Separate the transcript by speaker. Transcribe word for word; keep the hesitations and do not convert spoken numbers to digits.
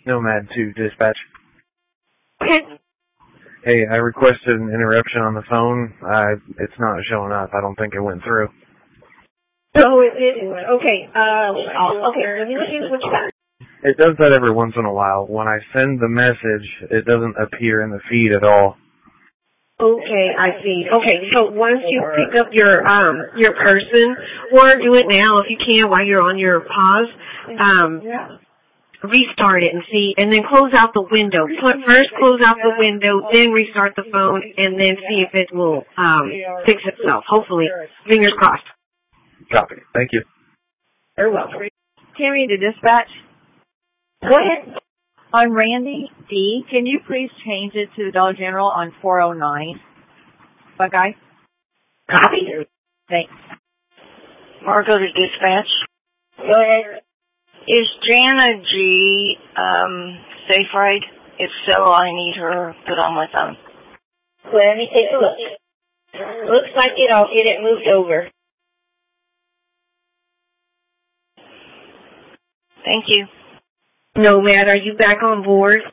Speaker 1: Nomad two, dispatch.
Speaker 2: Okay.
Speaker 1: Hey, I requested an interruption on the phone. I, it's not showing up. I don't think it went through.
Speaker 2: Oh, it didn't. Okay. Uh, okay. Let me look into what you got.
Speaker 1: It does that every once in a while. When I send the message, it doesn't appear in the feed at all.
Speaker 2: Okay, I see. Okay, so once you pick up your um your person, or do it now if you can while you're on your pause, um, restart it and see, and then close out the window. First close out the window, then restart the phone, and then see if it will um fix itself. Hopefully, fingers crossed.
Speaker 1: Copy. Thank you.
Speaker 2: You're welcome.
Speaker 3: Tammy to dispatch.
Speaker 2: Go ahead.
Speaker 3: I'm Randy D. Can you please change it to the Dollar General on four oh nine? Buckeye?
Speaker 2: Copy.
Speaker 3: Thanks.
Speaker 4: Margo to dispatch.
Speaker 2: Go ahead.
Speaker 4: Is Jana G. um, safe ride? If so, I need her put on my phone.
Speaker 2: Let me take a look. Looks like it all get it moved over.
Speaker 4: Thank you.
Speaker 2: Nomad, are you back on board?